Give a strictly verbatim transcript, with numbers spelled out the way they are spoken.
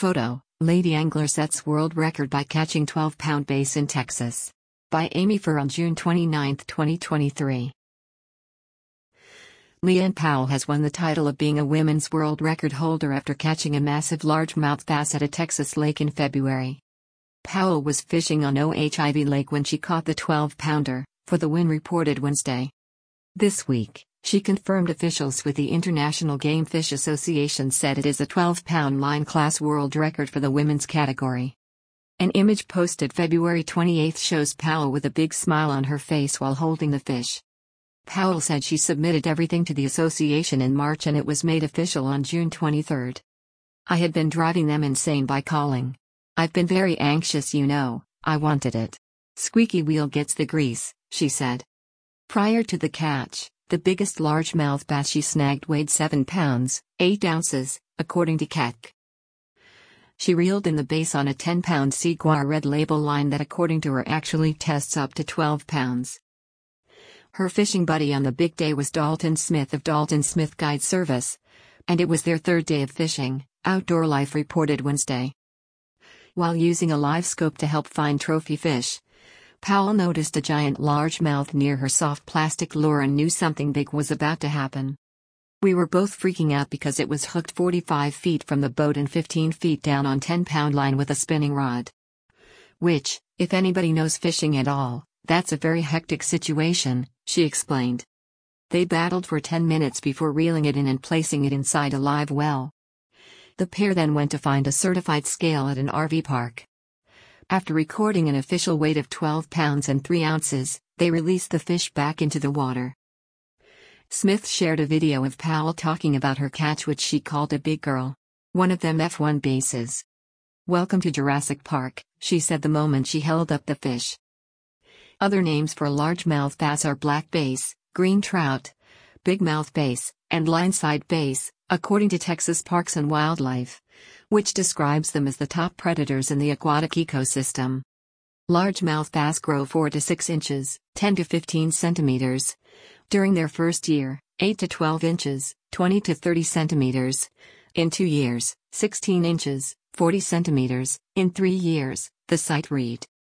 Photo: Lady Angler sets world record by catching twelve pound bass in Texas. By Amy Furr on June twenty-ninth, twenty twenty-three. Leanne Powell has won the title of being a women's world record holder after catching a massive largemouth bass at a Texas lake in February. Powell was fishing on O H I V Lake when she caught the twelve pounder, for the Win reported Wednesday. This week, she confirmed officials with the International Game Fish Association said it is a twelve pound line class world record for the women's category. An image posted February twenty-eighth shows Powell with a big smile on her face while holding the fish. Powell said she submitted everything to the association in March and it was made official on June twenty-third. "I had been driving them insane by calling. I've been very anxious, you know, I wanted it. Squeaky wheel gets the grease," she said. Prior to the catch, the biggest largemouth bass she snagged weighed seven pounds, eight ounces, according to Keck. She reeled in the bass on a ten pound Seaguar Red Label line that, according to her, actually tests up to twelve pounds. Her fishing buddy on the big day was Dalton Smith of Dalton Smith Guide Service, and it was their third day of fishing, Outdoor Life reported Wednesday. While using a live scope to help find trophy fish, Powell noticed a giant largemouth near her soft plastic lure and knew something big was about to happen. "We were both freaking out because it was hooked forty-five feet from the boat and fifteen feet down on ten pound line with a spinning rod. Which, if anybody knows fishing at all, that's a very hectic situation," she explained. They battled for ten minutes before reeling it in and placing it inside a live well. The pair then went to find a certified scale at an R V park. After recording an official weight of twelve pounds and three ounces, they released the fish back into the water. Smith shared a video of Powell talking about her catch, which she called a big girl. "One of them F one bases. Welcome to Jurassic Park," she said the moment she held up the fish. Other names for largemouth bass are black bass, green trout, bigmouth bass, and lineside bass, according to Texas Parks and Wildlife, which describes them as the top predators in the aquatic ecosystem. Largemouth bass grow four to six inches, ten to fifteen centimeters, during their first year, eight to twelve inches, twenty to thirty centimeters, in two years, sixteen inches, forty centimeters, in three years, the site read.